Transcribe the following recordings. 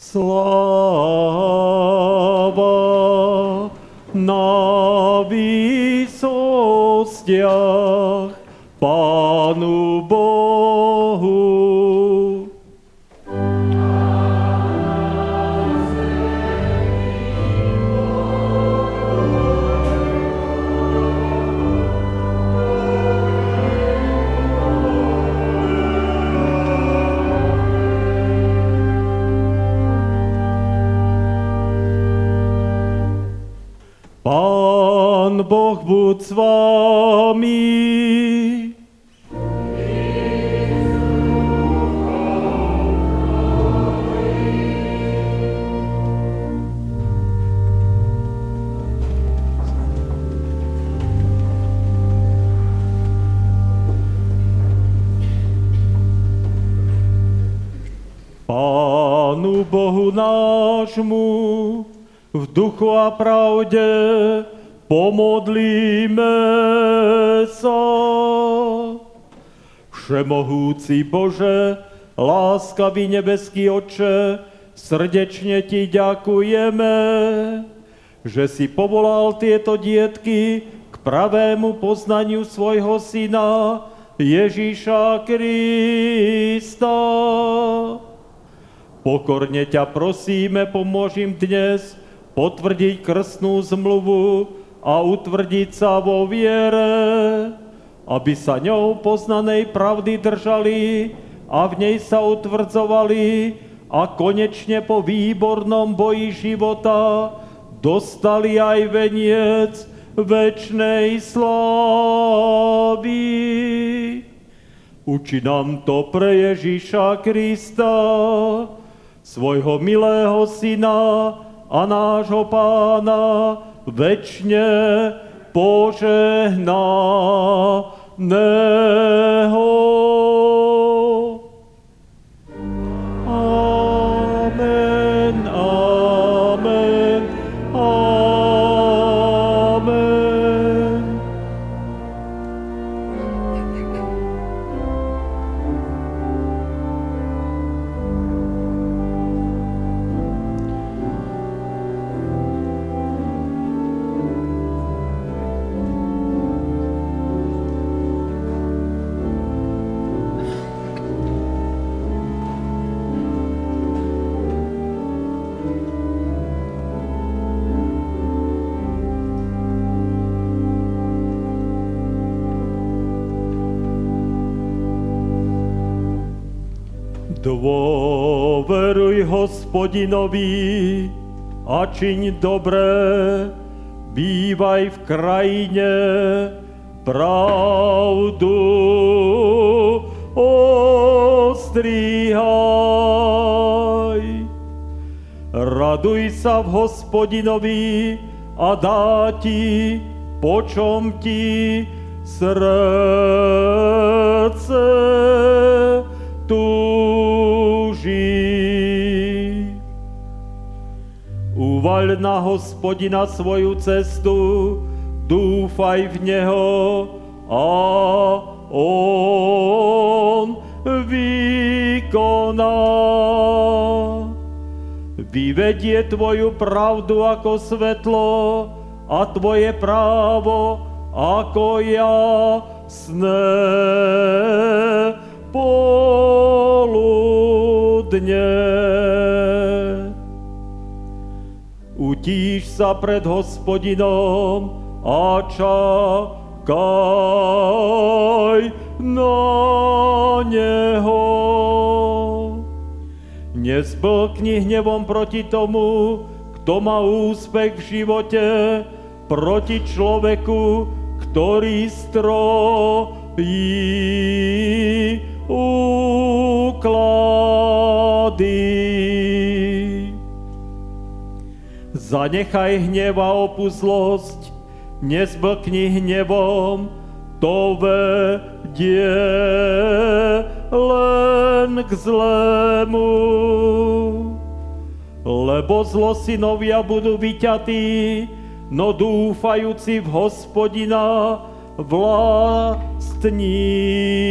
Sláva na výsostiach Pánu Bohu. Pán Boh buď s vámi. Pánu Bohu nášmu v duchu a pravde pomodlíme sa. Všemohúci Bože, láskavý nebeský Otče, srdečne Ti ďakujeme, že si povolal tieto dietky k pravému poznaniu svojho Syna Ježíša Krista. Pokorne ťa prosíme, pomôž im dnes potvrdiť krstnú zmluvu a utvrdiť sa vo viere, aby sa ňou poznanej pravdy držali a v nej sa utvrdzovali a konečne po výbornom boji života dostali aj veniec večnej slávy. Uči nám to pre Ježíša Krista, svojho milého Syna a nášho Pána, večne požehnaného. Amen, amen, amen. Dôveruj Hospodinovi a čiň dobré, bývaj v krajine, pravdu ostrihaj. Raduj sa v Hospodinovi a dá ti, po čom ti srdce túži. Uvaľ na Hospodina svoju cestu, dúfaj v Neho a On vykoná. Vyvedie tvoju pravdu ako svetlo a tvoje právo ako jasné poludne. Utíš sa pred Hospodinom a čakaj na Neho. Nezblkni hnevom proti tomu, kto má úspech v živote, proti človeku, ktorý strojí úklady. Zanechaj hnev a opustlosť, nezblkni hnevom, to vedie len k zlému. Lebo zlosynovia budú vyťatí, no dúfajúci v Hospodina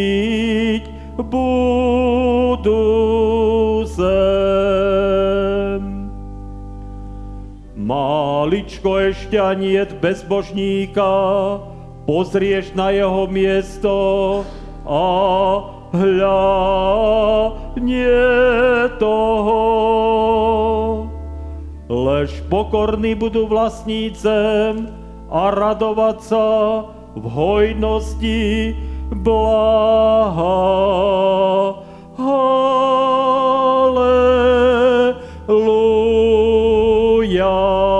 vlastniť budú zem. Máličko ešte aniet bezbožníka, pozrieš na jeho miesto a hľa, nie toho. Lež pokorní budú vlastniť zem a radovať sa v hojnosti blaha. Halleluja.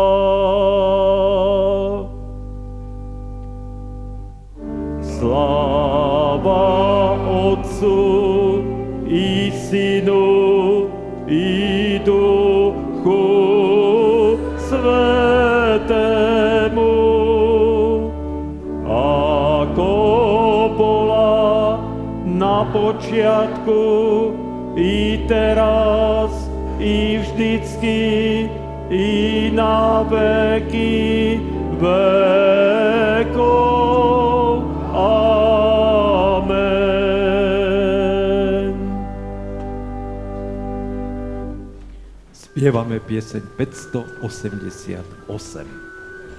Sláva Otcu i Synu i Duchu Svätému, ako bola na počiatku, i teraz, i vždycky, i na veky vekov. Amen. Spievame pieseň 588.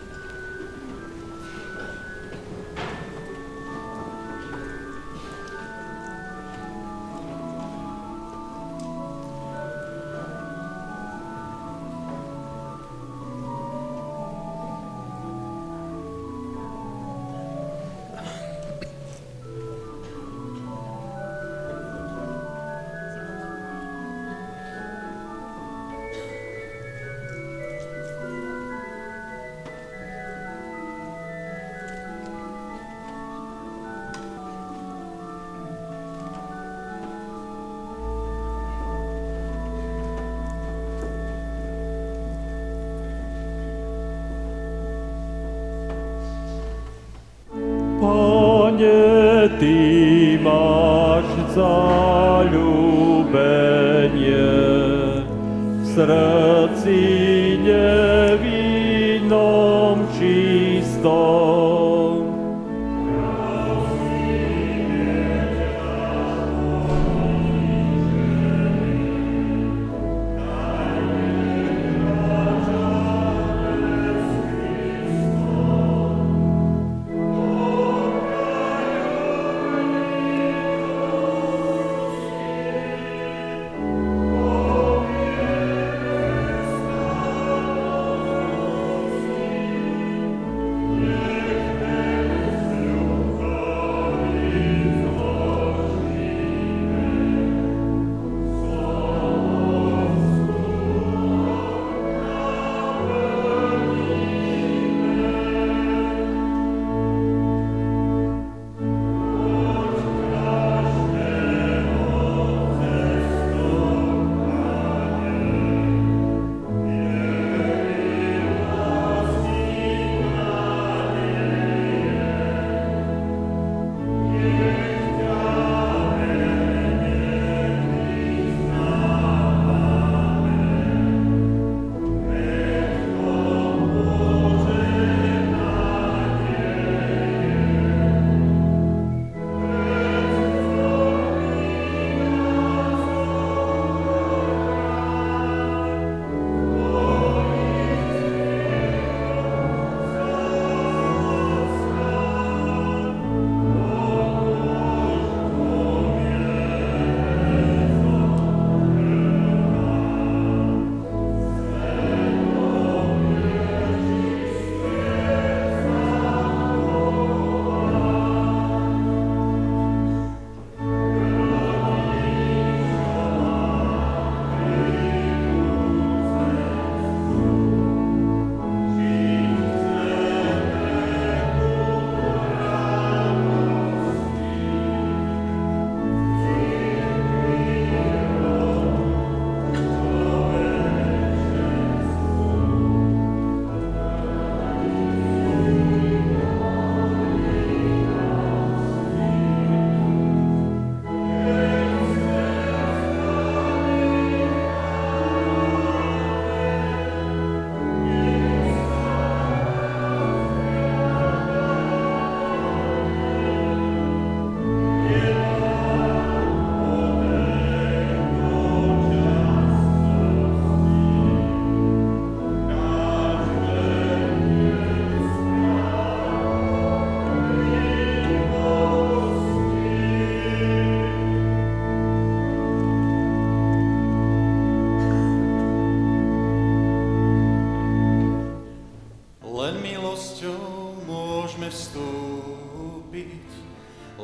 Pane, Ty máš zaľúbenie v srdci nevinnom čistom.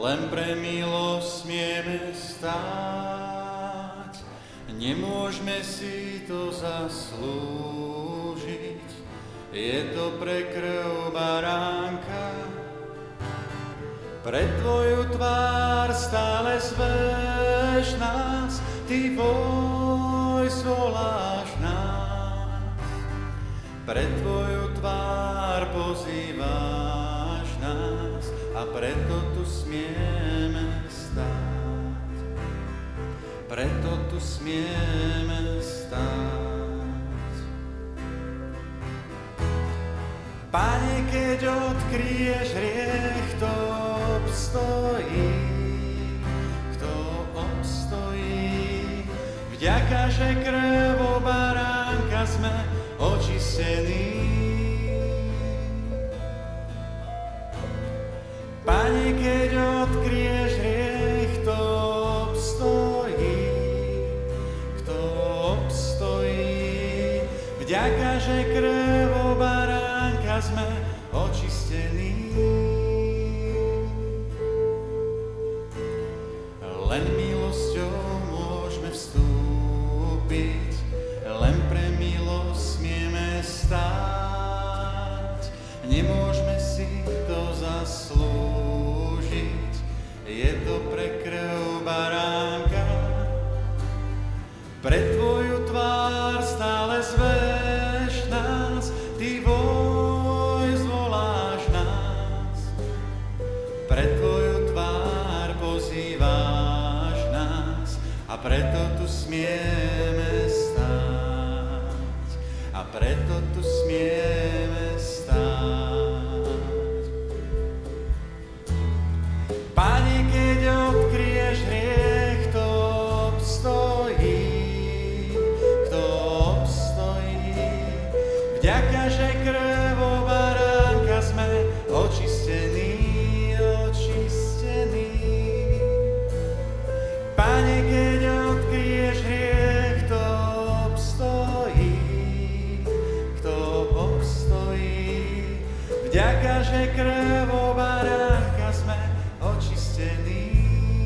len pre milosť smieme stáť. Nemôžeme si to zaslúžiť, je to pre krv baránka. Pre tvoju tvár stále zveš nás, ty voláš nás. Pre tvoju tvár pozývaš nás a preto tu smieme stáť. Preto tu smieme stáť. Pane, keď odkryješ hriech, kto obstojí, kto obstojí. Vďaka, že krvou baránka sme očistení. Pane, keď odkryješ hriech, kto obstojí, kto obstojí. Vďaka, že krvou baránka sme očistení. Len milosťou môžeme vstúpiť, len pre milosť smieme stáť. Nemôžeme si to zaslúžiť, je to pre krv baránka. Pre tvoju tvár stále zveš nás, ty voláš nás. Pre tvoju tvár pozývaš nás a preto tu smieme stáť. A preto tu smieme stáť. Pane, keď odkryješ hriech, kto obstojí, kto obstojí. Vďaka, že krvou baránka sme očistení, očistení. Pane, keď odkryješ hriech, kto obstojí, kto obstojí. Vďaka, že krvou baránka sme očistení.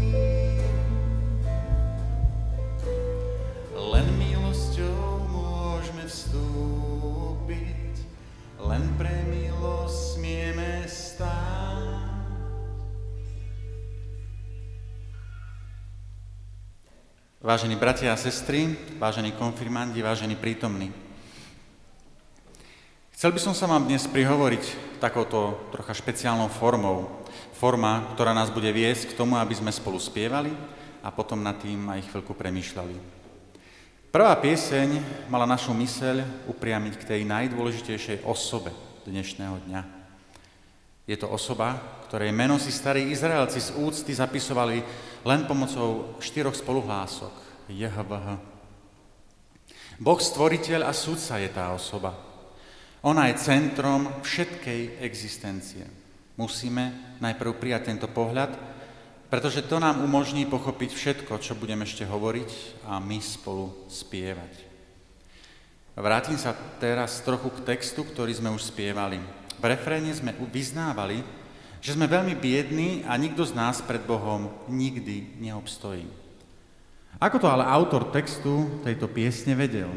Len milosťou môžeme vstúpiť, len pre milosť smieme stáť. Vážení bratia a sestry, vážení konfirmandi, vážení prítomní. Chcel by som sa vám dnes prihovoriť takouto trocha špeciálnou formou. Forma, ktorá nás bude viesť k tomu, aby sme spolu spievali a potom nad tým aj chvíľku premýšľali. Prvá pieseň mala našu myseľ upriamiť k tej najdôležitejšej osobe dnešného dňa. Je to osoba, ktorej meno si starí Izraelci z úcty zapisovali len pomocou 4 spoluhlások. JHVH. Boh stvoriteľ a sudca je tá osoba. Ona je centrom všetkej existencie. Musíme najprv prijať tento pohľad, pretože to nám umožní pochopiť všetko, čo budeme ešte hovoriť a my spolu spievať. Vrátim sa teraz trochu k textu, ktorý sme už spievali. V refréne sme vyznávali, že sme veľmi biední a nikto z nás pred Bohom nikdy neobstojí. Ako to ale autor textu tejto piesne vedel?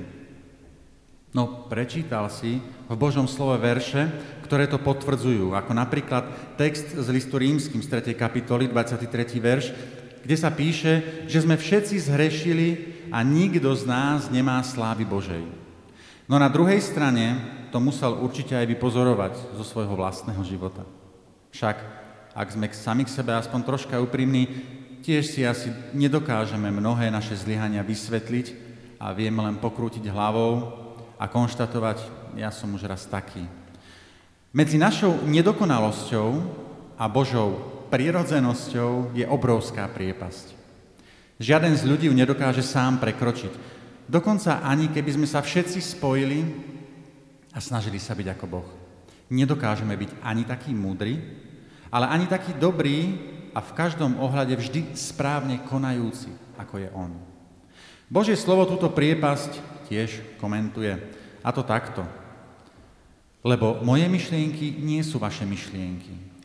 No, prečítal si v Božom slove verše, ktoré to potvrdzujú, ako napríklad text z listu Rímskym z 3. kapitoly, 23. verš, kde sa píše, že sme všetci zhrešili a nikto z nás nemá slávy Božej. No na druhej strane to musel určite aj vypozorovať zo svojho vlastného života. Však, ak sme sami k sebe aspoň troška úprimní, tiež si asi nedokážeme mnohé naše zlyhania vysvetliť a vieme len pokrútiť hlavou a konštatovať, ja som už raz taký. Medzi našou nedokonalosťou a Božou prirodzenosťou je obrovská priepasť. Žiaden z ľudí ju nedokáže sám prekročiť. Dokonca ani keby sme sa všetci spojili a snažili sa byť ako Boh. Nedokážeme byť ani taký múdry, ale ani taký dobrý a v každom ohľade vždy správne konajúci, ako je On. Božie slovo túto priepasť tiež komentuje. A to takto. Lebo moje myšlienky nie sú vaše myšlienky. A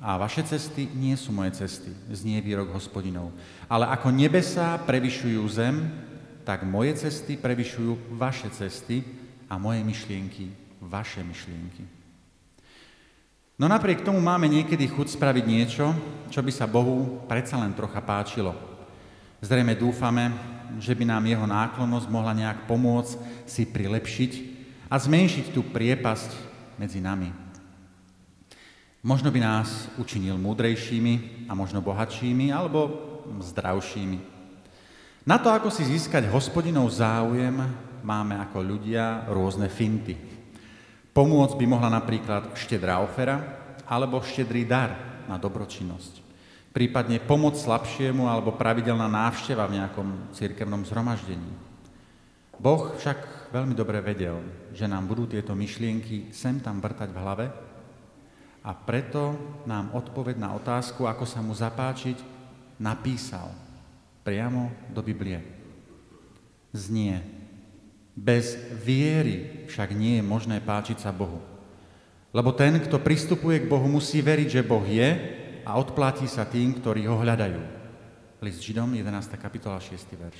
a vaše cesty nie sú moje cesty, znie výrok Hospodinov. Ale ako nebesá prevyšujú zem, tak moje cesty prevyšujú vaše cesty a moje myšlienky vaše myšlienky. No napriek tomu máme niekedy chuť spraviť niečo, čo by sa Bohu predsa len trocha páčilo. Zrejme dúfame, že by nám jeho náklonnosť mohla nejak pomôcť si prilepšiť a zmenšiť tú priepasť medzi nami. Možno by nás učinil múdrejšími a možno bohatšími alebo zdravšími. Na to, ako si získať Hospodinov záujem, máme ako ľudia rôzne finty. Pomôcť by mohla napríklad štedrá ofera alebo štedrý dar na dobročinnosť. Prípadne pomoc slabšiemu alebo pravidelná návšteva v nejakom cirkevnom zhromaždení. Boh však veľmi dobre vedel, že nám budú tieto myšlienky sem tam vrtať v hlave a preto nám odpoveď na otázku, ako sa mu zapáčiť, napísal priamo do Biblie. Znie: bez viery však nie je možné páčiť sa Bohu. Lebo ten, kto pristupuje k Bohu, musí veriť, že Boh je a odplatí sa tým, ktorí ho hľadajú. List Židom, 11. kapitola, 6. verš.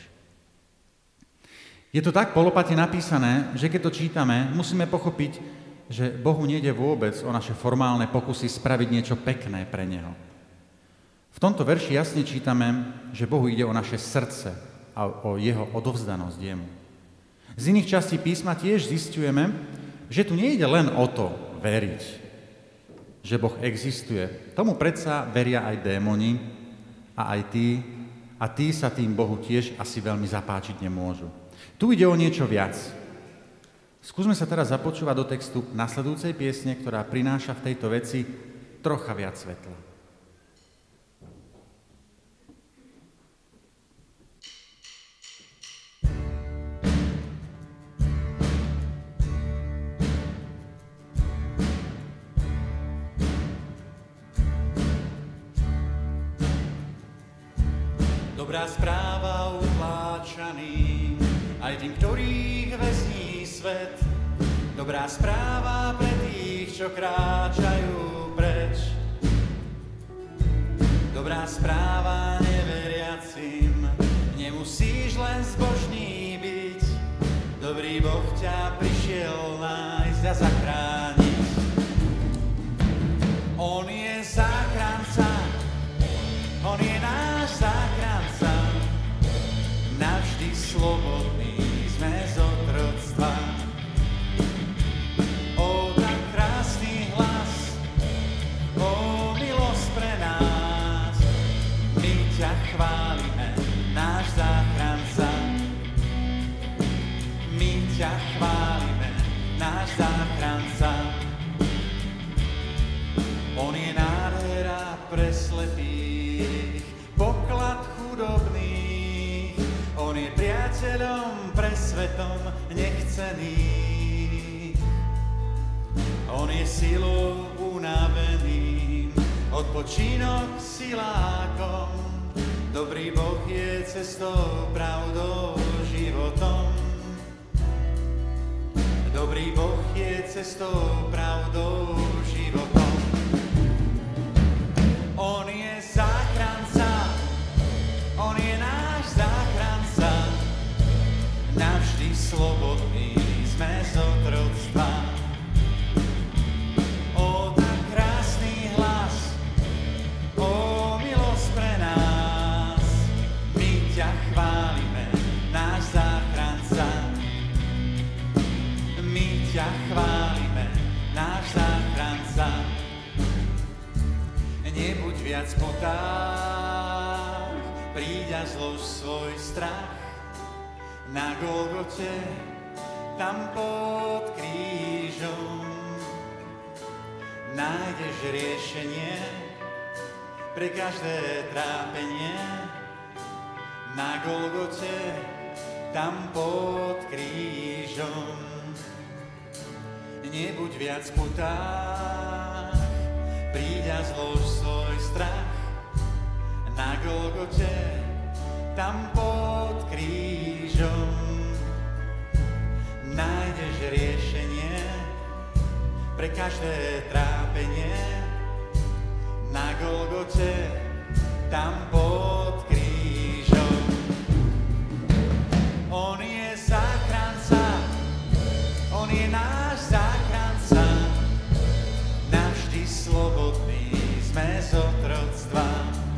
Je to tak polopate napísané, že keď to čítame, musíme pochopiť, že Bohu nejde vôbec o naše formálne pokusy spraviť niečo pekné pre Neho. V tomto verši jasne čítame, že Bohu ide o naše srdce a o jeho odovzdanosť jemu. Z iných častí písma tiež zisťujeme, že tu nejde len o to veriť, že Boh existuje. Tomu predsa veria aj démoni a aj tí, a tí sa tým Bohu tiež asi veľmi zapáčiť nemôžu. Tu ide o niečo viac. Skúsme sa teraz započúvať do textu nasledujúcej piesne, ktorá prináša v tejto veci trocha viac svetla. Dobrá správa utláčaným, aj tým, ktorých väzní svet. Dobrá správa pre tých, čo kráčajú preč. Dobrá správa neveriacim, nemusíš len zbožný byť. Dobrý Boh ťa prišiel nájsť a zachrániť. On je záchranca, on je náš záchranca, navždy slobodní sme z otroctva. O, tak krásny hlas, o, milosť pre nás, my ťa chválime, náš záchranca. My ťa chválime, náš záchranca. On je nádhera pre slepých, poklad chudobných, on je priateľom pre svetom nechcených. On je silou unaveným, odpočinok silákom. Dobrý Boh je cestou, pravdou, životom. Dobrý Boh je cestou, pravdou, životom. On je záchranca, on je náš záchranca, navždy slobodní sme z otroctva. O, tak krásny hlas, o, milosť pre nás, my ťa chválime, náš záchranca. My ťa chválime, náš záchranca. Nebuď viac potách, príď a zlož svoj strach. Na Golgote, tam pod krížom, nájdeš riešenie pre každé trápenie. Na Golgote, tam pod krížom, nebuď viac potách, príď a zlož svoj strach. Na Golgote, tam pod krížom, nájdeš riešenie pre každé trápenie. Na Golgote, tam pod krížom. On je záchranca, on je náš záchranca, navždy slobodný sme z otroctva.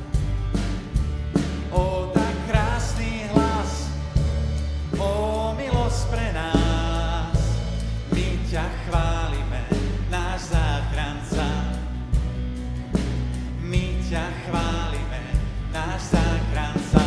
O, tak krásny hlas, o milosť pre nás, my ťa chválime, náš záchranca. My ťa chválime, náš záchranca.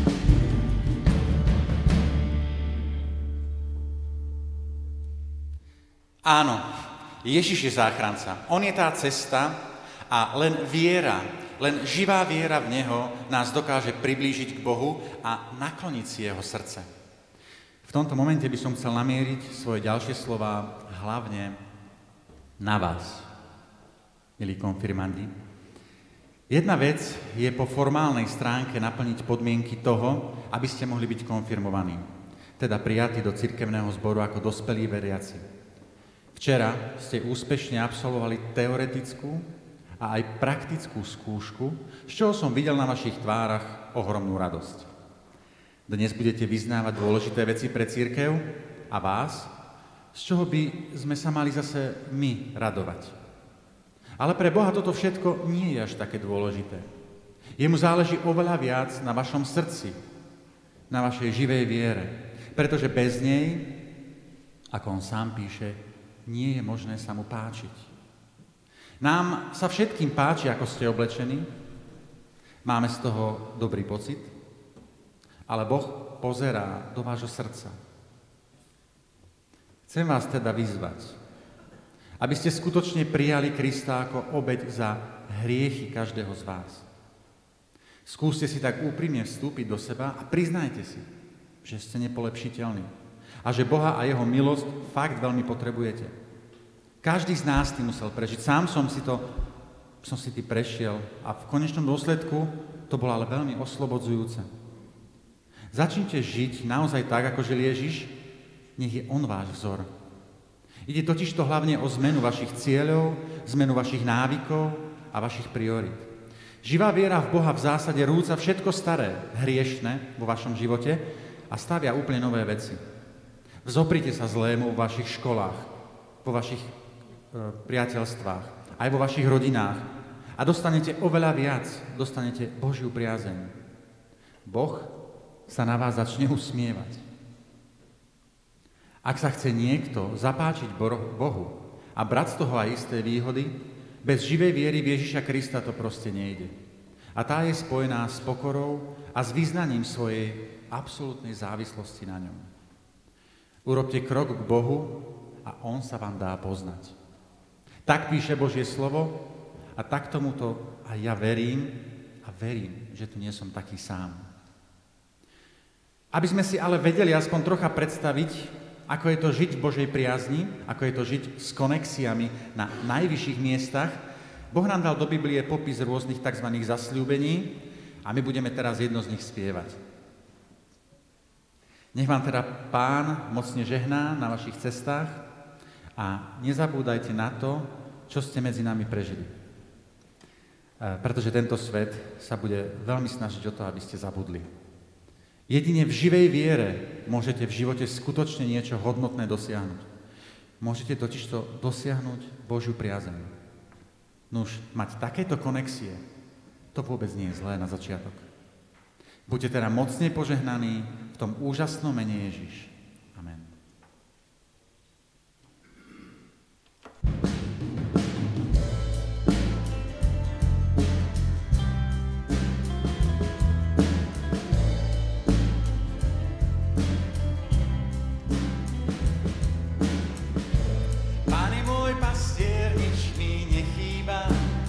Áno, Ježiš je záchranca. On je tá cesta a len viera, len živá viera v Neho nás dokáže priblížiť k Bohu a nakloniť si Jeho srdce. V tomto momente by som chcel namieriť svoje ďalšie slová hlavne na vás, milí konfirmandi. Jedna vec je po formálnej stránke naplniť podmienky toho, aby ste mohli byť konfirmovaní, teda prijatí do cirkevného zboru ako dospelí veriaci. Včera ste úspešne absolvovali teoretickú a aj praktickú skúšku, z čoho som videl na vašich tvárach ohromnú radosť. Dnes budete vyznávať dôležité veci pre cirkev a vás, z čoho by sme sa mali zase my radovať. Ale pre Boha toto všetko nie je až také dôležité. Jemu záleží oveľa viac na vašom srdci, na vašej živej viere, pretože bez nej, ako on sám píše, nie je možné sa mu páčiť. Nám sa všetkým páči, ako ste oblečení, máme z toho dobrý pocit, ale Boh pozerá do vášho srdca. Chcem vás teda vyzvať, aby ste skutočne prijali Krista ako obeť za hriechy každého z vás. Skúste si tak úprimne vstúpiť do seba a priznajte si, že ste nepolepšiteľní a že Boha a Jeho milosť fakt veľmi potrebujete. Každý z nás tým musel prežiť. Sám som si tým prešiel a v konečnom dôsledku to bolo ale veľmi oslobodzujúce. Začnite žiť naozaj tak, ako žil Ježiš, nech je On váš vzor. Ide totiž to hlavne o zmenu vašich cieľov, zmenu vašich návykov a vašich priorít. Živá viera v Boha v zásade rúca všetko staré, hriešne vo vašom živote a stavia úplne nové veci. Vzoprite sa zlému vo vašich školách, vo vašich priateľstvách, aj vo vašich rodinách a dostanete oveľa viac, dostanete Božiu priazeň. Boh sa na vás začne usmievať. Ak sa chce niekto zapáčiť Bohu a brať z toho aj isté výhody, bez živej viery v Ježiša Krista to proste nejde. A tá je spojená s pokorou a s vyznaním svojej absolútnej závislosti na ňom. Urobte krok k Bohu a On sa vám dá poznať. Tak píše Božie slovo a tak tomuto aj ja verím a verím, že tu nie som taký sám. Aby sme si ale vedeli aspoň trocha predstaviť, ako je to žiť v Božej priazni, ako je to žiť s konexiami na najvyšších miestach, Boh nám dal do Biblie popis rôznych tzv. Zasľúbení a my budeme teraz jedno z nich spievať. Nech vám teda Pán mocne žehná na vašich cestách a nezabúdajte na to, čo ste medzi nami prežili. Pretože tento svet sa bude veľmi snažiť o to, aby ste zabudli. Jedine v živej viere môžete v živote skutočne niečo hodnotné dosiahnuť. Môžete totižto dosiahnuť Božiu priazeň. Nuž, mať takéto konexie, to vôbec nie je zlé na začiatok. Buďte teda mocne požehnaní v tom úžasnom mene Ježiš. Amen. Pane môj pastier, nič mi nechýba.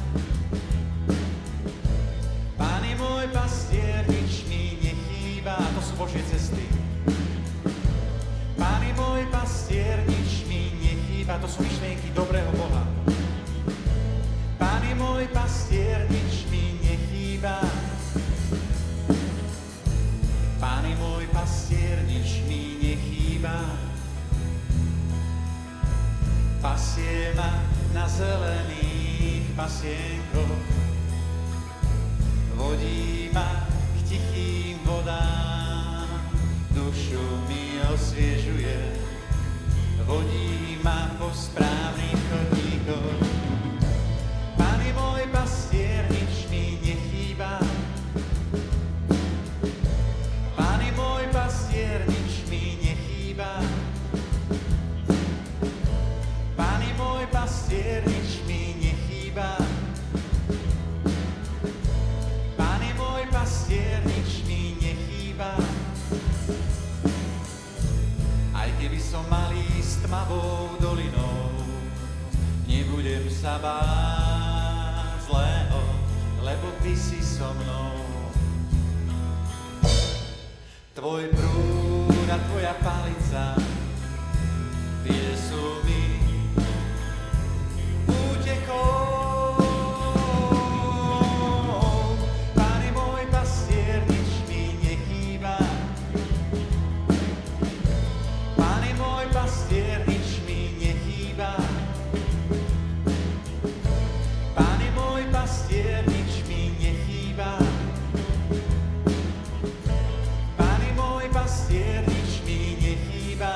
Pane môj pastier, nič mi nechýba. To sú Božie cesty. Pane môj pastier, nič mi nechýba. To sú myšlienky dobrého Boha. Pane môj pastier, nič mi nechýba. Pane môj pastier, nič mi nechýba. Pasie ma na zelených pasienkoch, vodí ma k tichým vodám, dušu mi osviežuje, vodí ma po správnych chodníkoch. Pán je môj pastier, nič mi nechýba. Pán je môj pastier, nič mi nechýba. Pán je môj pastier, nič mi nechýba. Pán je môj pastier, nič mi nechýba. Aj keby som mal ísť tmavou dolinou, nebudem sa báť zlého, lebo ty si so mnou. Tvoj prúd a tvoja palica, tie sú mi útekou. Pán je môj pastier, nič mi nechýba. Pán je môj pastier, nič mi nechýba. Pán je môj pastier, nič mi nechýba. Pán je môj pastier, nič mi nechýba.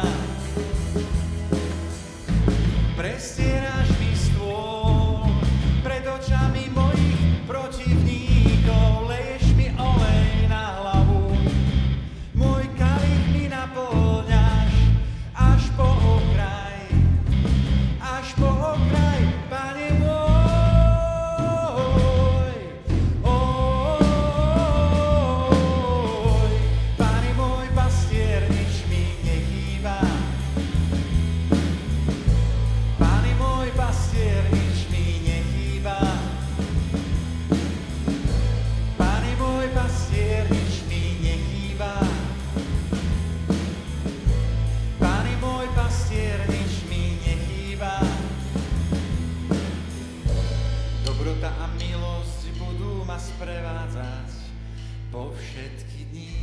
Prestieráš mi stôl pred očami mojich protivníkov, leješ mi olej na hlavu, môj kalich mi napĺňaš až po okraj, až po okraj, Pane môj. Pane môj pastier, nič mi nechýba. Pane môj pastier, nič mi nechýba. Pane môj pastier, nič mi nechýba. Pane môj pastier, nič mi nechýba. Dobrota a milosť budú ma sprevádzať po všetky dni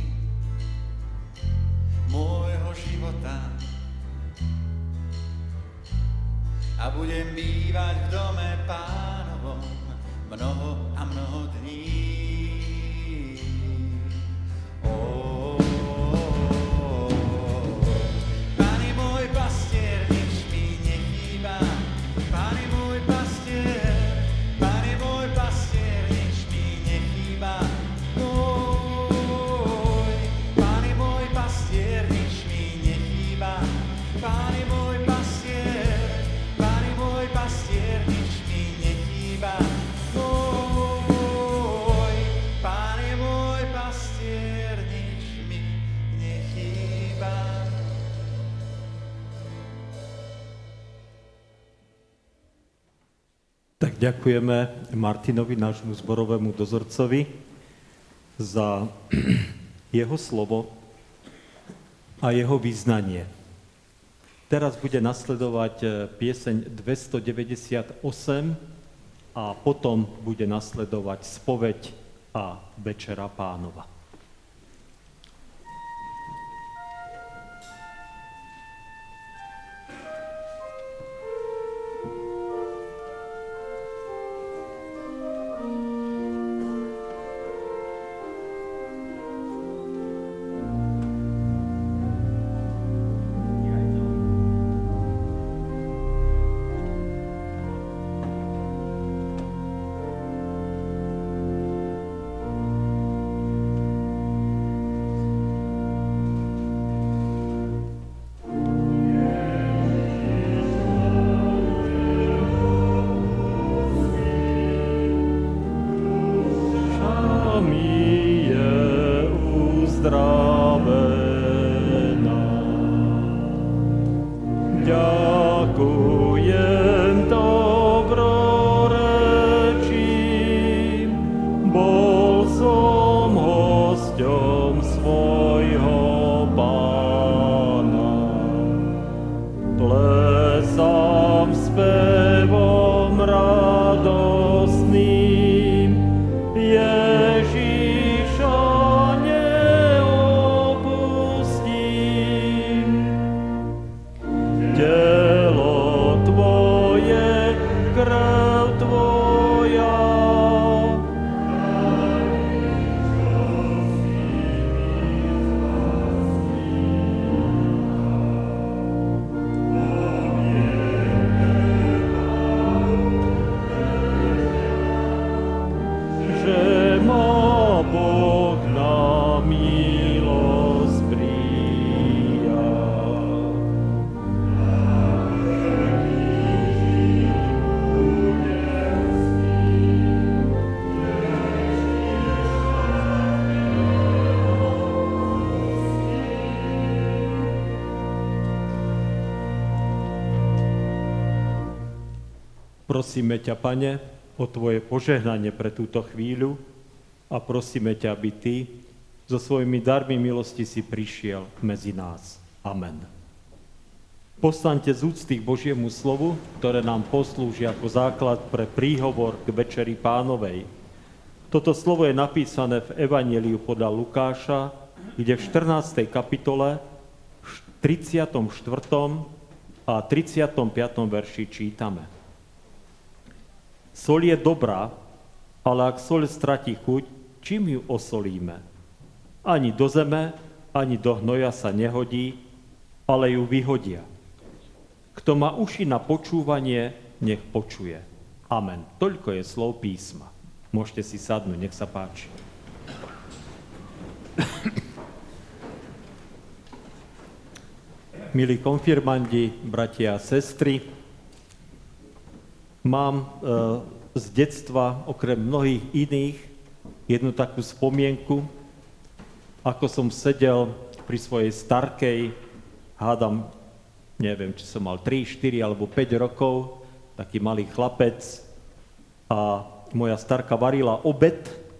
môjho života. A budem bývať v dome Pánovom mnoho a mnoho dní. Pán je môj pastier, nič mi nechýba. Pán je môj pastier, Pán je môj pastier, nič mi nechýba. Pán je môj pastier, nič mi nechýba. Pán je môj pastier, Pán je môj pastier, nič mi nechýba. Pán je môj pastier, nič mi nechýba. Tak ďakujeme Martinovi, nášmu zborovému dozorcovi, za jeho slovo a jeho význanie. Teraz bude nasledovať pieseň 298 a potom bude nasledovať spoveď a Večera Pánova. Telo Prosíme ťa, Pane, o Tvoje požehnanie pre túto chvíľu a prosíme ťa, aby Ty so svojimi darmi milosti si prišiel medzi nás. Amen. Povstaňte z úcty k Božiemu slovu, ktoré nám poslúži ako základ pre príhovor k Večeri Pánovej. Toto slovo je napísané v Evanjeliu podľa Lukáša, kde v 14. kapitole, 34. a 35. verši čítame. Soľ je dobrá, ale ak soľ stratí chuť, čím ju osolíme? Ani do zeme, ani do hnoja sa nehodí, ale ju vyhodia. Kto má uši na počúvanie, nech počuje. Amen. Toľko je slov písma. Môžete si sadnúť, nech sa páči. Milí konfirmandi, bratia a sestry, mám z detstva, okrem mnohých iných, jednu takú spomienku, ako som sedel pri svojej starkej, hádam, neviem, či som mal 3, 4 alebo 5 rokov, taký malý chlapec, a moja starka varila obed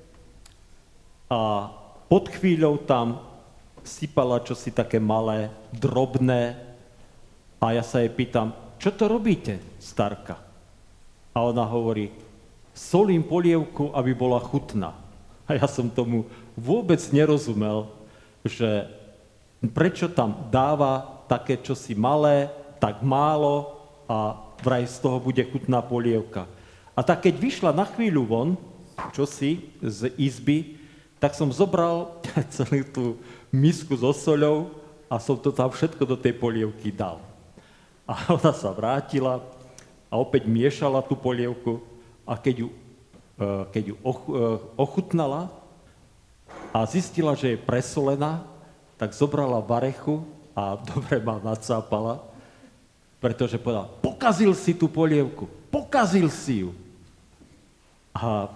a pod chvíľou tam sypala čosi také malé, drobné a ja sa jej pýtam, čo to robíte, starka? A ona hovorí, solím polievku, aby bola chutná. A ja som tomu vôbec nerozumel, že prečo tam dáva také čosi malé, tak málo a vraj z toho bude chutná polievka. A tak keď vyšla na chvíľu von, čosi z izby, tak som zobral celú tú misku so soľou a som to tam všetko do tej polievky dal. A ona sa vrátila a opäť miešala tú polievku a keď ju ochutnala a zistila, že je presolená, tak zobrala varechu a dobre ma nacápala, pretože povedala, pokazil si tú polievku, pokazil si ju. A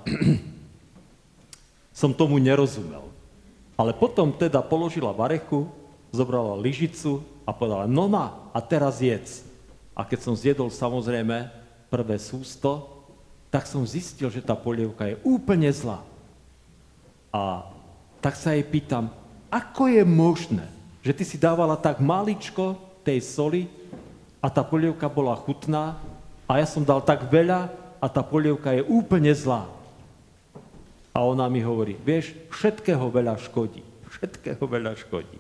som tomu nerozumel. Ale potom teda položila varechu, zobrala lyžicu a povedala, no a teraz jedz. A keď som zjedol samozrejme prvé sústo, tak som zistil, že tá polievka je úplne zlá. A tak sa jej pýtam, ako je možné, že ty si dávala tak maličko tej soli a tá polievka bola chutná a ja som dal tak veľa a tá polievka je úplne zlá. A ona mi hovorí, vieš, všetkého veľa škodí. Všetkého veľa škodí.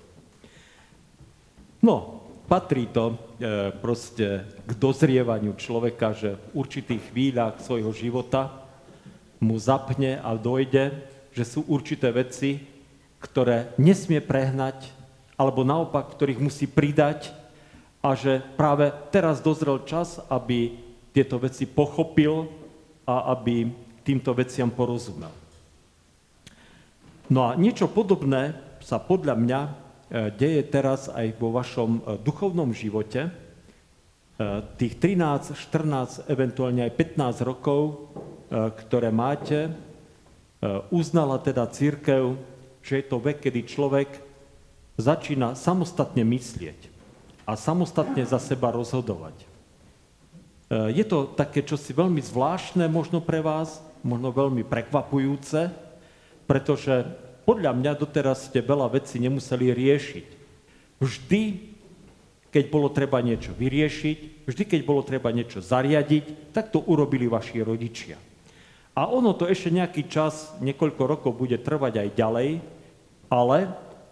No, patrí to proste k dozrievaniu človeka, že v určitých chvíľach svojho života mu zapne a dojde, že sú určité veci, ktoré nesmie prehnať, alebo naopak, ktorých musí pridať a že práve teraz dozrel čas, aby tieto veci pochopil a aby týmto veciam porozumel. No a niečo podobné sa podľa mňa deje teraz aj vo vašom duchovnom živote. Tých 13, 14, eventuálne aj 15 rokov, ktoré máte, uznala teda cirkev, že je to vek, kedy človek začína samostatne myslieť a samostatne za seba rozhodovať. Je to také čosi veľmi zvláštne možno pre vás, možno veľmi prekvapujúce, pretože podľa mňa doteraz ste veľa vecí nemuseli riešiť. Vždy, keď bolo treba niečo vyriešiť, vždy, keď bolo treba niečo zariadiť, tak to urobili vaši rodičia. A ono to ešte nejaký čas, niekoľko rokov bude trvať aj ďalej, ale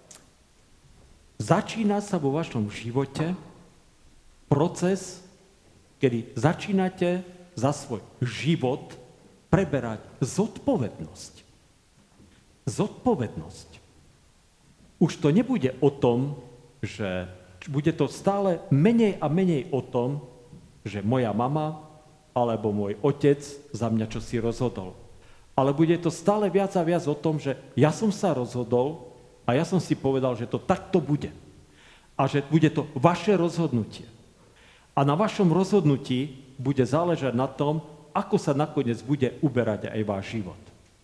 začína sa vo vašom živote proces, kedy začínate za svoj život preberať zodpovednosť. Zodpovednosť. Už to nebude o tom, že bude to stále menej a menej o tom, že moja mama alebo môj otec za mňa čosi rozhodol. Ale bude to stále viac a viac o tom, že ja som sa rozhodol a ja som si povedal, že to takto bude. A že bude to vaše rozhodnutie. A na vašom rozhodnutí bude záležať na tom, ako sa nakoniec bude uberať aj váš život.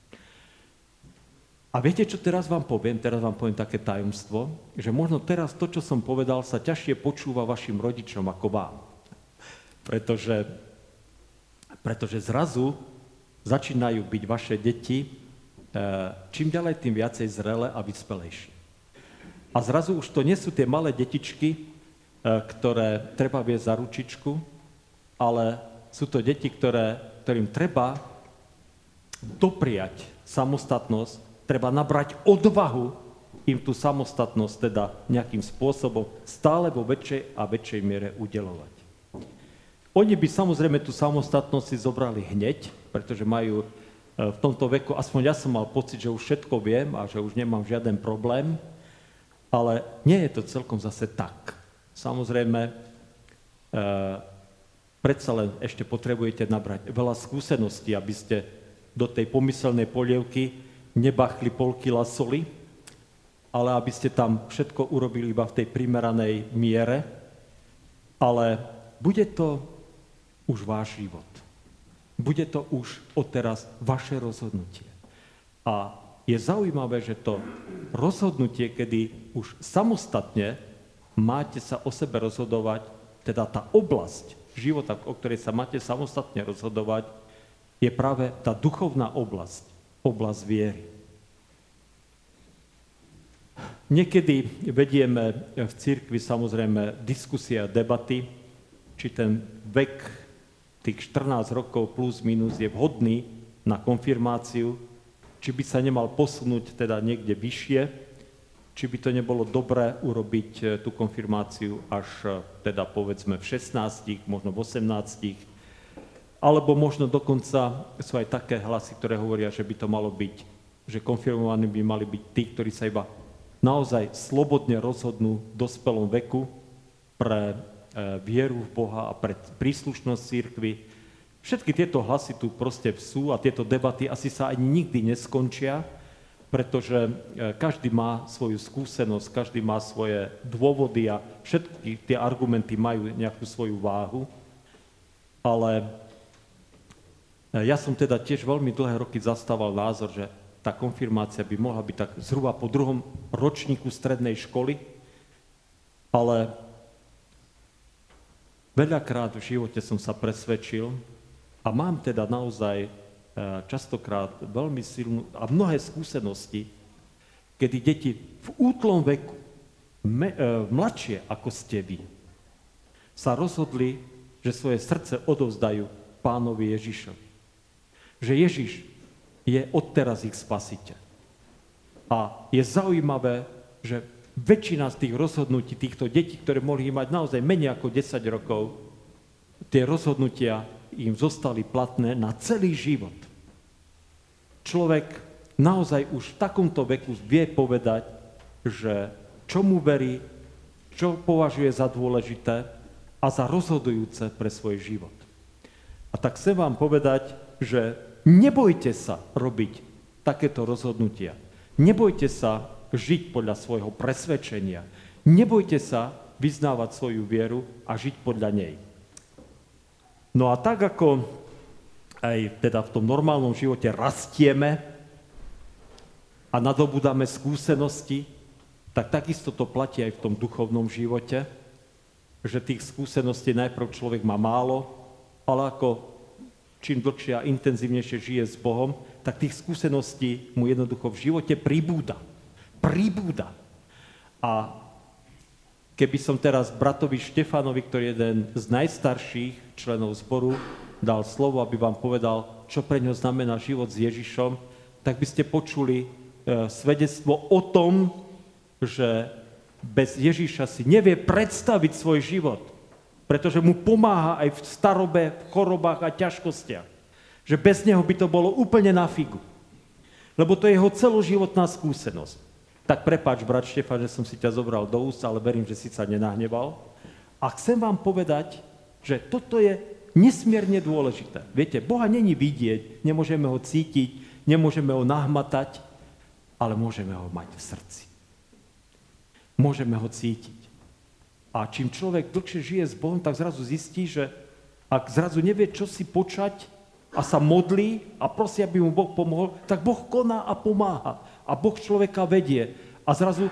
A viete, čo teraz vám poviem? Teraz vám poviem také tajomstvo, že možno teraz to, čo som povedal, sa ťažšie počúva vašim rodičom ako vám. Pretože Pretože zrazu začínajú byť vaše deti čím ďalej tým viacej zrelé a vyspelejšie. A zrazu už to nie sú tie malé detičky, ktoré treba viesť za ručičku, ale sú to deti, ktorým treba dopriať samostatnosť, treba nabrať odvahu im tú samostatnosť teda nejakým spôsobom stále vo väčšej a väčšej miere udeľovať. Oni by samozrejme tú samostatnosť si zobrali hneď, pretože majú v tomto veku, aspoň ja som mal pocit, že už všetko viem a že už nemám žiaden problém, ale nie je to celkom zase tak. Samozrejme, predsa len ešte potrebujete nabrať veľa skúseností, aby ste do tej pomyselnej polievky nebachli pol kila soli, ale aby ste tam všetko urobili iba v tej primeranej miere, ale bude to už váš život. Bude to už odteraz vaše rozhodnutie. A je zaujímavé, že to rozhodnutie, kedy už samostatne máte sa o sebe rozhodovať, teda tá oblasť života, o ktorej sa máte samostatne rozhodovať, je práve tá duchovná oblasť, oblasť viery. Niekedy vedieme v cirkvi samozrejme diskusie a debaty, či ten vek tých 14 rokov plus minus je vhodný na konfirmáciu, či by sa nemal posunúť teda niekde vyššie, či by to nebolo dobré urobiť tú konfirmáciu až teda povedzme v 16, možno v 18, alebo možno dokonca sú aj také hlasy, ktoré hovoria, že by to malo byť, že konfirmovaní by mali byť tí, ktorí sa iba naozaj slobodne rozhodnú v dospelom veku pre vieru v Boha a pre príslušnosť cirkvi. Všetky tieto hlasy tu proste sú a tieto debaty asi sa ani nikdy neskončia, pretože každý má svoju skúsenosť, každý má svoje dôvody a všetky tie argumenty majú nejakú svoju váhu. Ale ja som teda tiež veľmi dlhé roky zastával názor, že tá konfirmácia by mohla byť tak zhruba po 2. ročníku strednej školy, ale veľakrát v živote som sa presvedčil a mám teda naozaj častokrát veľmi silnú a mnohé skúsenosti, kedy deti v útlom veku, mladšie ako ste vy, sa rozhodli, že svoje srdce odovzdajú Pánovi Ježišovi. Že Ježiš je odteraz ich spasiteľ. A je zaujímavé, že väčšina z tých rozhodnutí týchto detí, ktoré mohli mať naozaj menej ako 10 rokov, tie rozhodnutia im zostali platné na celý život. Človek naozaj už v takomto veku vie povedať, že čomu verí, čo považuje za dôležité a za rozhodujúce pre svoj život. A tak chcem vám povedať, že nebojte sa robiť takéto rozhodnutia. Nebojte sa žiť podľa svojho presvedčenia. Nebojte sa vyznávať svoju vieru a žiť podľa nej. No a tak ako aj teda v tom normálnom živote rastieme a nadobudáme skúsenosti, tak takisto to platí aj v tom duchovnom živote, že tých skúseností najprv človek má málo, ale ako čím dlhšie a intenzívnejšie žije s Bohom, tak tých skúseností mu jednoducho v živote pribúda. A keby som teraz bratovi Štefanovi, ktorý je jeden z najstarších členov zboru, dal slovo, aby vám povedal, čo pre ňo znamená život s Ježišom, tak by ste počuli svedectvo o tom, že bez Ježiša si nevie predstaviť svoj život, pretože mu pomáha aj v starobe, v chorobách a ťažkostiach. Že bez neho by to bolo úplne na figu. Lebo to je jeho celoživotná skúsenosť. Tak prepáč, brat Štefan, že som si ťa zobral do úst, ale verím, že si sa nenahneval. A chcem vám povedať, že toto je nesmierne dôležité. Viete, Boha není vidieť, nemôžeme ho cítiť, nemôžeme ho nahmatať, ale môžeme ho mať v srdci. Môžeme ho cítiť. A čím človek dlhšie žije s Bohom, tak zrazu zistí, že ak zrazu nevie, čo si počať a sa modlí a prosí, aby mu Boh pomohol, tak Boh koná a pomáha. A Boh človeka vedie. A zrazu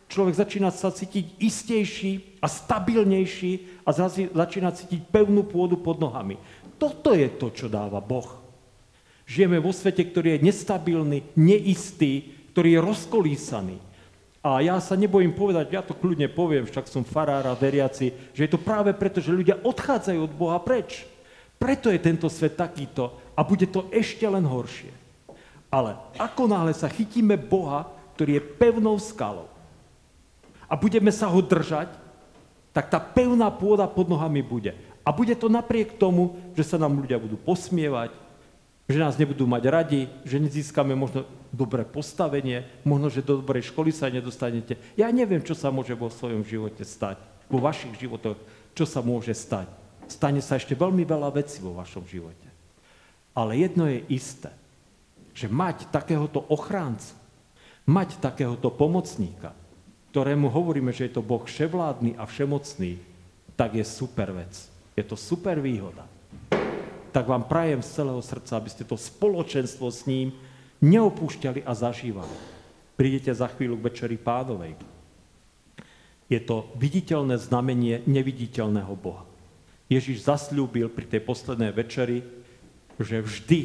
človek začína sa cítiť istejší a stabilnejší a začína cítiť pevnú pôdu pod nohami. Toto je to, čo dáva Boh. Žijeme vo svete, ktorý je nestabilný, neistý, ktorý je rozkolísaný. A ja sa nebojím povedať, ja to kľudne poviem, však som farár a veriaci, že je to práve preto, že ľudia odchádzajú od Boha preč. Preto je tento svet takýto a bude to ešte len horšie. Ale ako náhle sa chytíme Boha, ktorý je pevnou skalou a budeme sa ho držať, tak tá pevná pôda pod nohami bude. A bude to napriek tomu, že sa nám ľudia budú posmievať, že nás nebudú mať radi, že nezískame možno dobré postavenie, možno, že do dobrej školy sa nedostanete. Ja neviem, čo sa môže vo svojom živote stať, vo vašich životoch, čo sa môže stať. Stane sa ešte veľmi veľa vecí vo vašom živote. Ale jedno je isté, že mať takéhoto ochráncu, mať takéhoto pomocníka, ktorému hovoríme, že je to Boh vševládny a všemocný, tak je super vec. Je to super výhoda. Tak vám prajem z celého srdca, aby ste to spoločenstvo s ním neopúšťali a zažívali. Prídete za chvíľu k Večeri Pánovej. Je to viditeľné znamenie neviditeľného Boha. Ježiš zasľúbil pri tej poslednej večeri, že vždy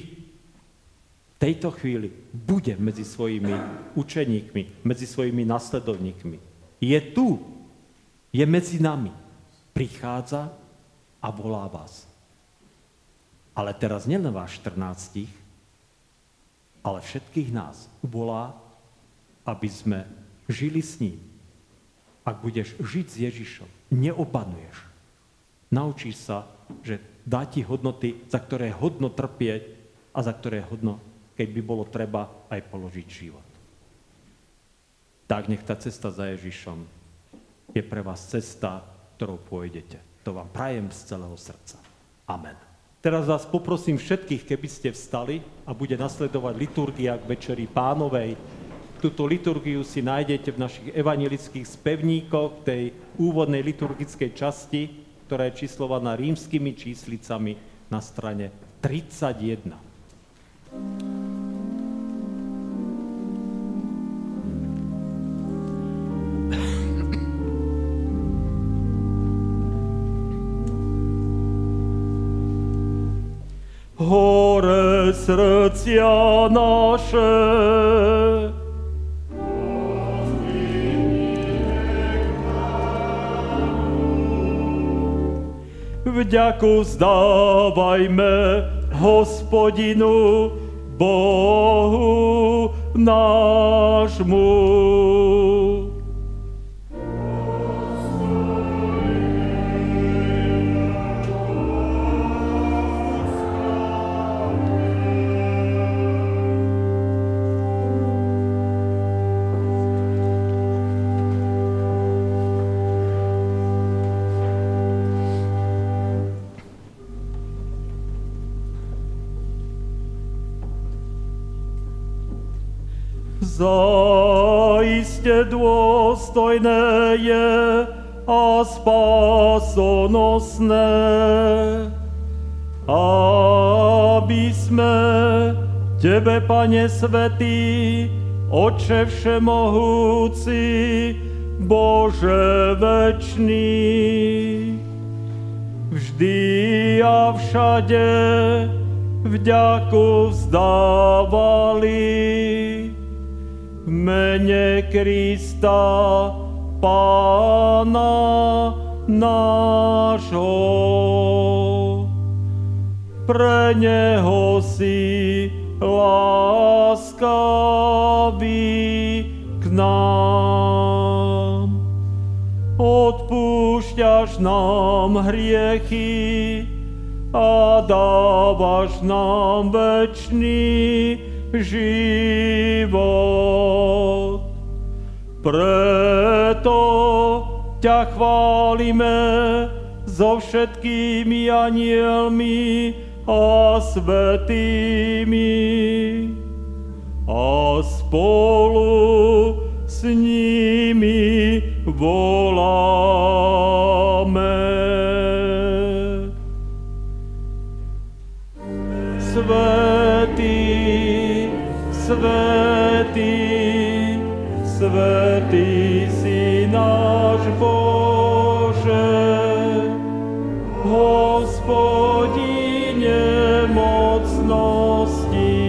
v tejto chvíli bude medzi svojimi učeníkmi, medzi svojimi nasledovníkmi. Je tu, je medzi nami. Prichádza a volá vás. Ale teraz nielen vás 14, ale všetkých nás volá, aby sme žili s ním. Ak budeš žiť s Ježišom, neobanuješ. Naučíš sa, že dá ti hodnoty, za ktoré je hodno trpieť a za ktoré je hodno, keď by bolo treba, aj položiť život. Tak nech tá cesta za Ježišom je pre vás cesta, ktorou pôjdete. To vám prajem z celého srdca. Amen. Teraz vás poprosím všetkých, keby ste vstali a bude nasledovať liturgia k Večeri Pánovej. Túto liturgiu si nájdete v našich evanjelických spevníkoch, tej úvodnej liturgickej časti, ktorá je číslovaná rímskymi číslicami na strane 31. Hore srdcia naše, vďaku vzdávajme Hospodinu, Bohu nášmu. Zaiste dôstojné je a spásonosné, aby sme Tebe, Pane svätý, Otče všemohúci, Bože večný, vždy a všade vďaku vzdávali v mene Krista, Pána nášho. Pre neho si láskavý k nám. Odpúšťaš nám hriechy a dávaš nám večný život. Preto ťa chválime so všetkými anielmi a svätými a spolu s nimi voláme. Svätý, svätý, svätý si nemocnosti.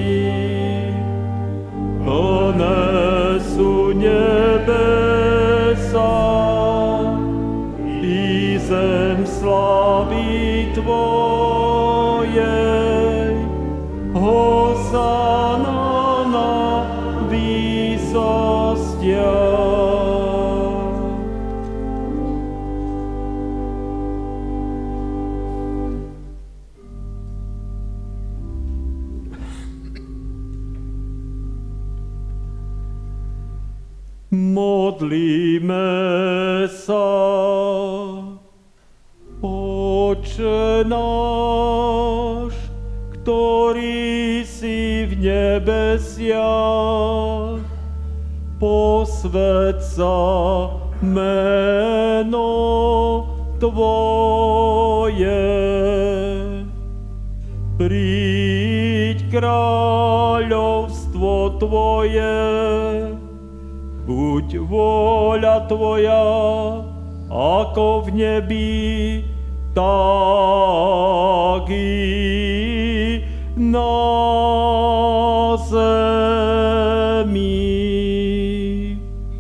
Plné sú nebesa i zem slávy Tvojej. Hosana na výsostiach. Modlíme sa. Otče náš, ktorý si v nebesiach, posväť sa meno Tvoje. Príď kráľovstvo Tvoje, buď vôľa Tvoja, ako v nebi, tak i na zemi.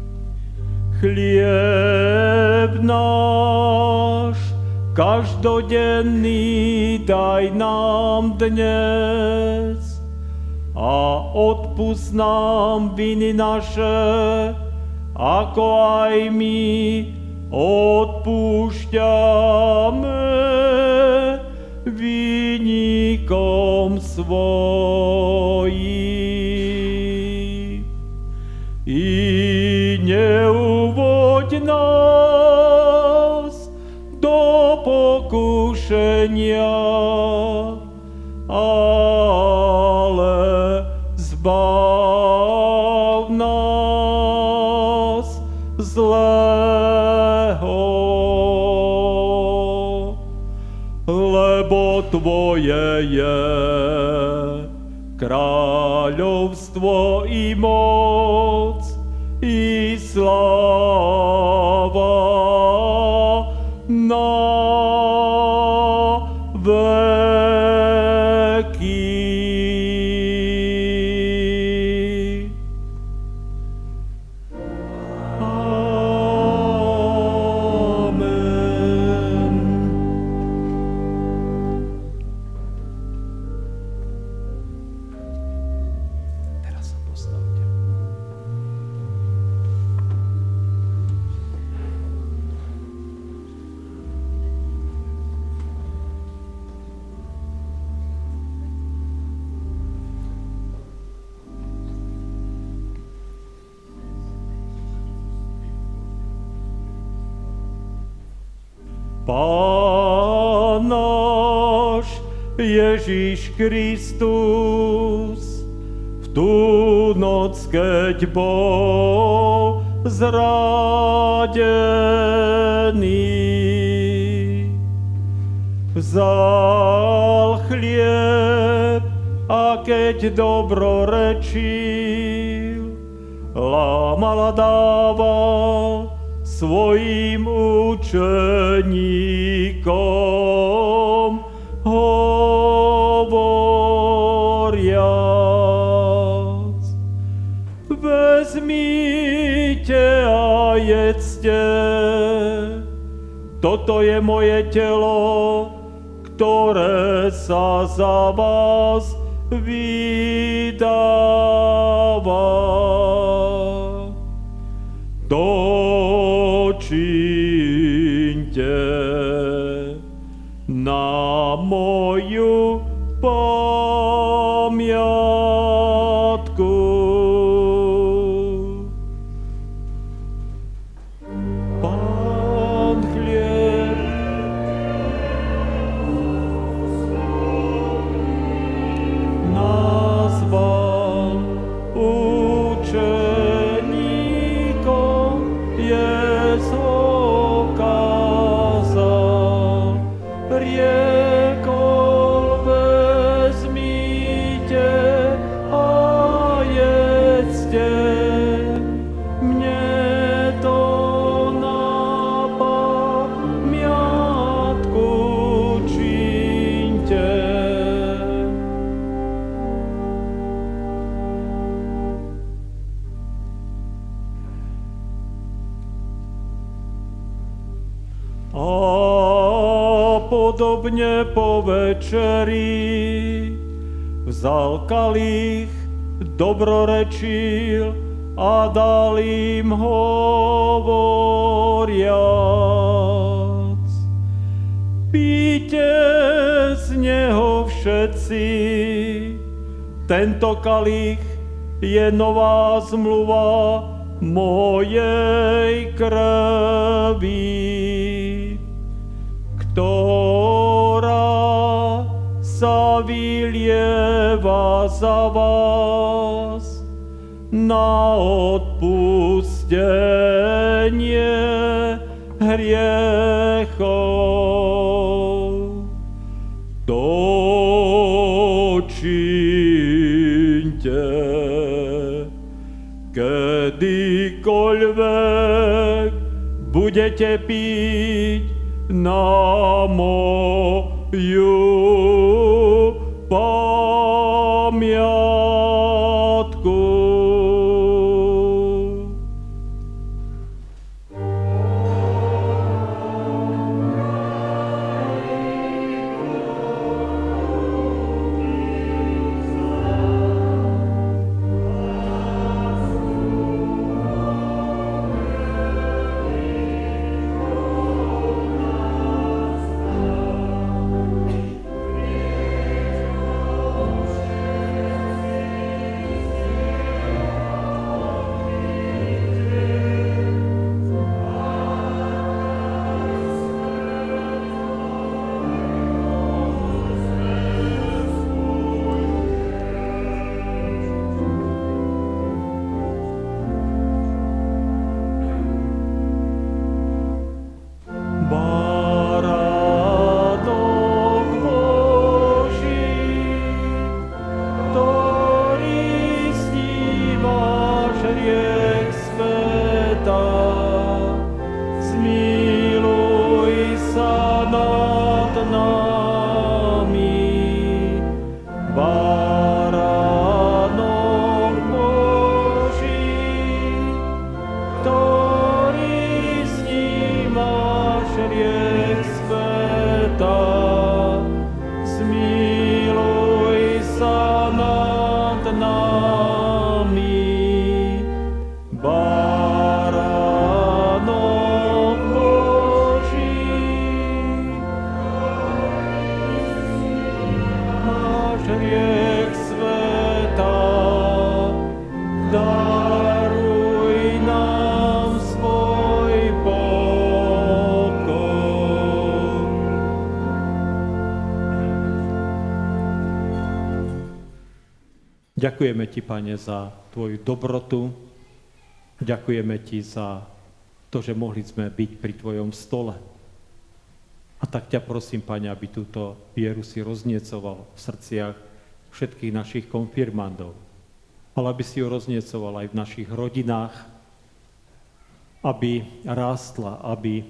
Chlieb náš každodenný daj nám dnes a odpusť nám viny naše, ako aj my odpúšťame vinníkom svojim. I neuvoď nás do pokušenia, ale zbav nás zlého. Lebo Tvoje je kráľovstvo i moc i sláva na veky. Amen. Teraz sa postavte. Pán náš Ježiš Kristus v tú noc, keď bol zradený, vzal chlieb a keď dobrorečil, lámal a dával svojim učeníkom, hovoriac: vezmite a jedzte, toto je moje telo, ktoré sa za vás vydáva. To čiňte na moju pamiatku. Pán chlieb nazval učeníkom, jesť okázal, riekol: vezmite a slubne po večeri. Vzal kalich, dobrorečil a dal im hovoriac. Píte z neho všetci, tento kalich je nová zmluva mojej krvi, ktorá sa vylieva za vás na odpustenie hriechov. To čiňte, kedykoľvek budete piť na moju pamiatku. Ďakujeme Ti, Pane, za Tvoju dobrotu. Ďakujeme Ti za to, že mohli sme byť pri Tvojom stole. A tak ťa prosím, Pane, aby túto vieru si rozniecoval v srdciach všetkých našich konfirmandov. Ale aby si ju rozniecoval aj v našich rodinách, aby rástla, aby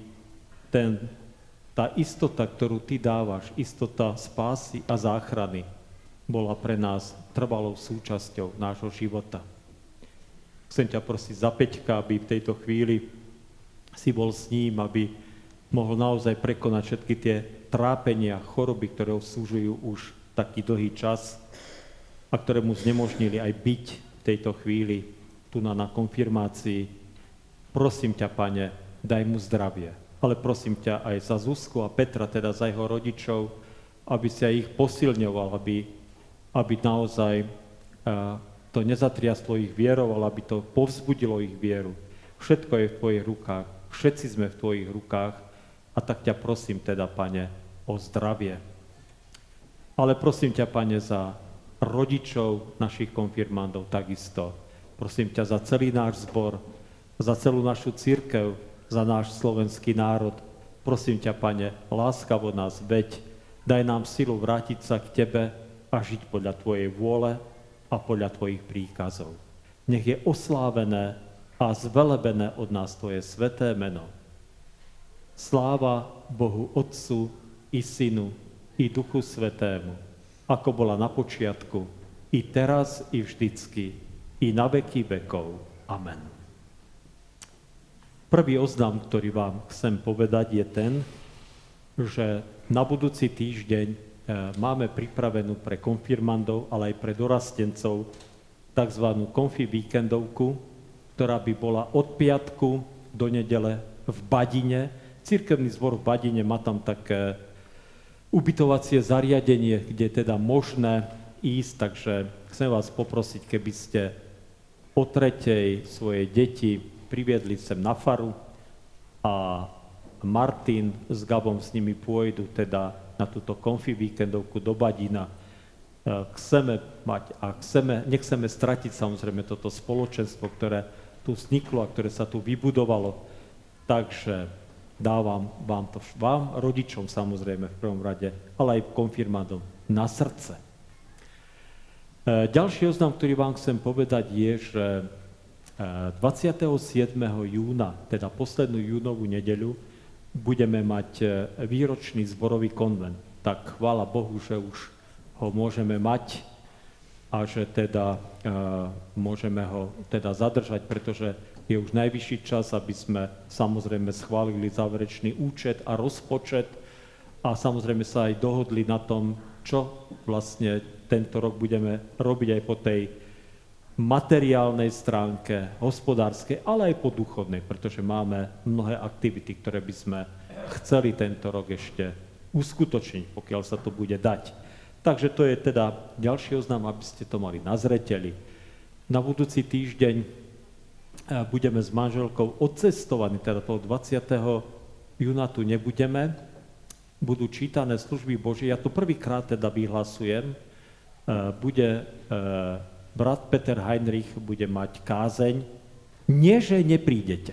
tá istota, ktorú Ty dávaš, istota spásy a záchrany, bola pre nás trvalou súčasťou nášho života. Chcem ťa prosiť za Peťka, aby v tejto chvíli si bol s ním, aby mohol naozaj prekonať všetky tie trápenia, choroby, ktoré ho súžujú už taký dlhý čas a ktoré mu znemožnili aj byť v tejto chvíli tu na konfirmácii. Prosím ťa, Pane, daj mu zdravie. Ale prosím ťa aj za Zuzku a Petra, teda za jeho rodičov, aby si aj ich posilňoval, aby naozaj to nezatriaslo ich vierou, ale aby to povzbudilo ich vieru. Všetko je v Tvojich rukách, všetci sme v Tvojich rukách a tak ťa prosím teda, Pane, o zdravie. Ale prosím ťa, Pane, za rodičov našich konfirmandov takisto. Prosím ťa za celý náš zbor, za celú našu cirkev, za náš slovenský národ. Prosím ťa, Pane, láskavo nás veď, daj nám silu vrátiť sa k Tebe a žiť podľa Tvojej vôle a podľa Tvojich príkazov. Nech je oslávené a zvelebené od nás Tvoje sveté meno. Sláva Bohu Otcu i Synu i Duchu Svetému, ako bola na počiatku, i teraz, i vždycky, i na veky vekov. Amen. Prvý oznam, ktorý vám chcem povedať, je ten, že na budúci týždeň máme pripravenú pre konfirmandov, ale aj pre dorastencov tzv. Konfi víkendovku, ktorá by bola od piatku do nedele v Badine. Cirkevný zbor v Badine má tam také ubytovacie zariadenie, kde je teda možné ísť, takže chcem vás poprosiť, keby ste o 3:00 svoje deti priviedli sem na faru a Martin s Gabom s nimi pôjdu teda na túto konfi víkendovku do Badina. Chceme mať a nechceme stratiť samozrejme toto spoločenstvo, ktoré tu vzniklo a ktoré sa tu vybudovalo. Takže dávam vám, rodičom samozrejme v prvom rade, ale aj konfirmandom na srdce. Ďalší oznam, ktorý vám chcem povedať, je, že 27. júna, teda poslednú júnovú nedeľu, budeme mať výročný zborový konvent. Tak chvála Bohu, že už ho môžeme mať a že teda môžeme ho teda zadržať, pretože je už najvyšší čas, aby sme samozrejme schválili záverečný účet a rozpočet a samozrejme sa aj dohodli na tom, čo vlastne tento rok budeme robiť aj po tej materiálnej stránke, hospodárskej, ale aj po duchovnej, pretože máme mnohé aktivity, ktoré by sme chceli tento rok ešte uskutočniť, pokiaľ sa to bude dať. Takže to je teda ďalší oznam, aby ste to mali na zreteli. Na budúci týždeň budeme s manželkou odcestovaní, teda toho 20. júna tu nebudeme, budú čítané služby Božie. Ja to prvýkrát teda vyhlasujem, bude brat Peter Heinrich bude mať kázeň, nie že neprídete.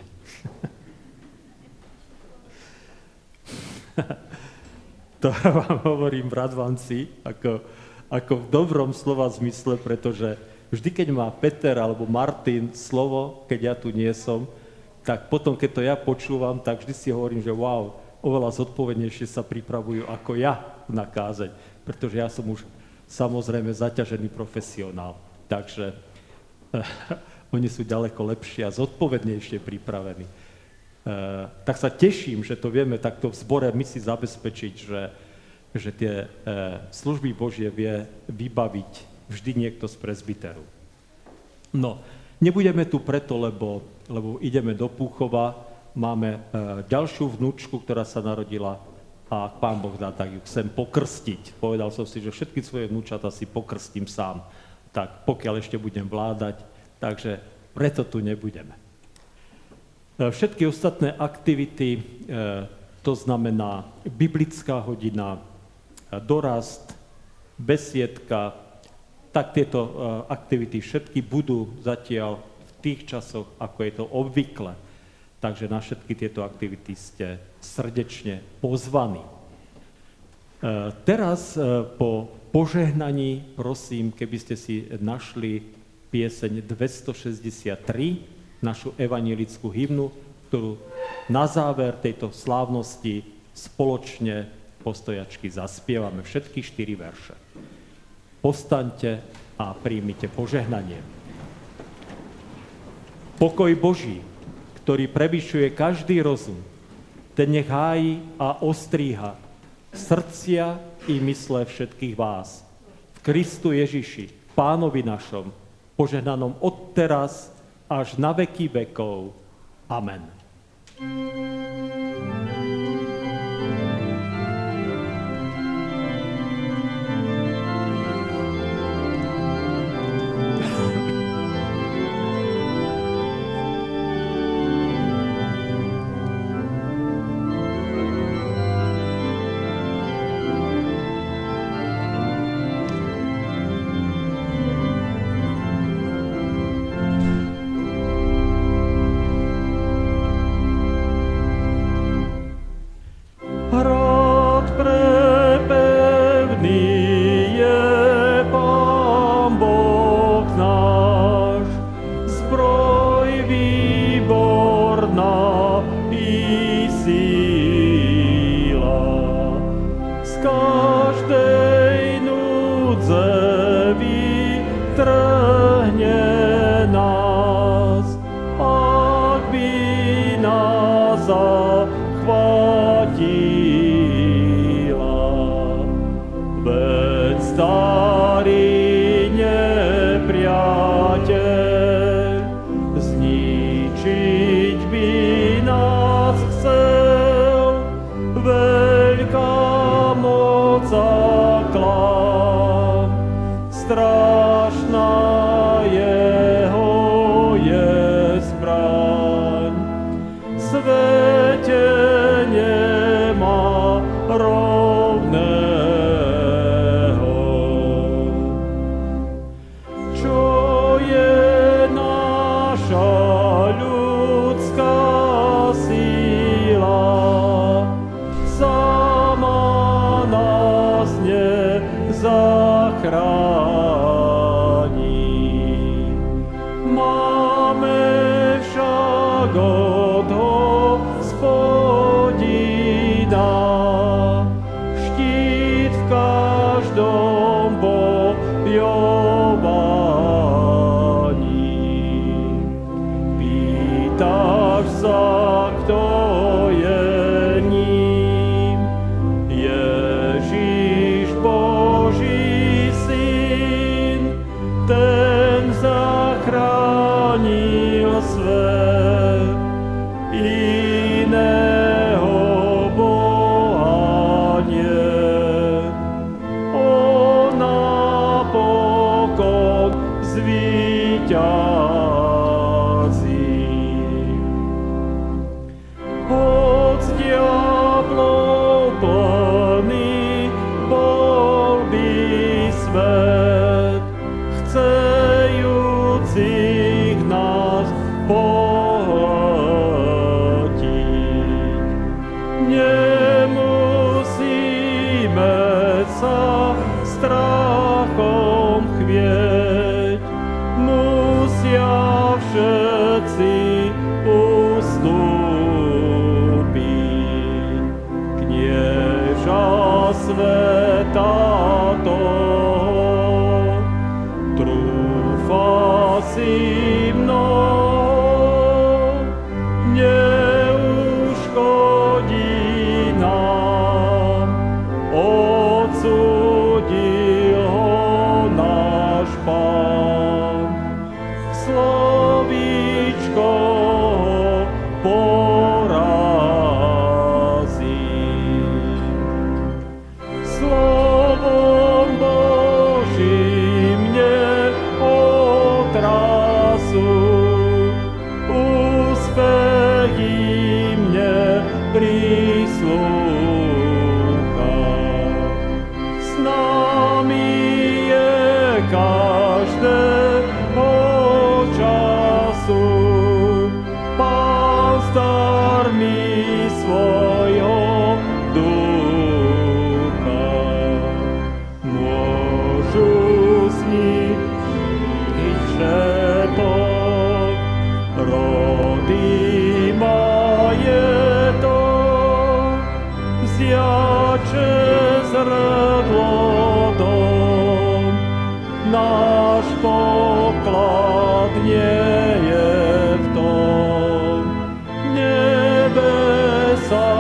To vám hovorím, bratvanci, ako v dobrom slova zmysle, pretože vždy, keď má Peter alebo Martin slovo, keď ja tu nie som, tak potom, keď to ja počúvam, tak vždy si hovorím, že wow, oveľa zodpovednejšie sa pripravujú ako ja na kázeň, pretože ja som už samozrejme zaťažený profesionál. Takže oni sú ďaleko lepšie a zodpovednejšie pripravení. Tak sa teším, že to vieme takto v zbore my si zabezpečiť, že tie služby Božie vie vybaviť vždy niekto z presbyteru. No, nebudeme tu preto, lebo ideme do Púchova, máme ďalšiu vnúčku, ktorá sa narodila a Pán Boh dá, tak ju chcem pokrstiť. Povedal som si, že všetky svoje vnúčata si pokrstím sám. Tak pokiaľ ešte budem vládať, takže preto tu nebudeme. Všetky ostatné aktivity, to znamená biblická hodina, dorast, besiedka, tak tieto aktivity všetky budú zatiaľ v tých časoch, ako je to obvykle. Takže na všetky tieto aktivity ste srdečne pozvaní. Teraz po požehnaní, prosím, keby ste si našli pieseň 263, našu evanjelickú hymnu, ktorú na záver tejto slávnosti spoločne postojačky zaspievame všetky 4 verše. Postaňte a príjmite požehnanie. Pokoj Boží, ktorý prevyšuje každý rozum, ten nech hájí a ostríha srdcia i mysle všetkých vás. V Kristu Ježiši, Pánovi našom, požehnanom od teraz až na veky vekov. Amen. veď starý nepriateľ zničiť by nás chcel, veľká moc a klam, strašná jeho je zbraň. Svete nemá rovného. Čo je naša ľudská sila, sama nás nezachráni. Máme však od Hospodina štít v každom bojovaní. Pýtaš sa, kto je ním? Ježíš Boží syn, ten zachránil svet. Iného Boha nie. On napokon zvíťazí. Hoď diablov plný bol by svet, chcejúcich nás pohltiť. Nemusíme sa strachom chvieť, musia všetci ustúpiť. Knieža sveta toho trúfa si mnou, neuškodí nám, odsúdil ho náš Pán. Slovíčko porazí. Slovom Božím neotrasu, úspechy mne prislúcha. S nami je každého času, pastor mi svojho ducha. Môžu s ním ísť všetok, rody majetok, vziať čest hrdlodom. Náš poklad nie je v tom, nebesa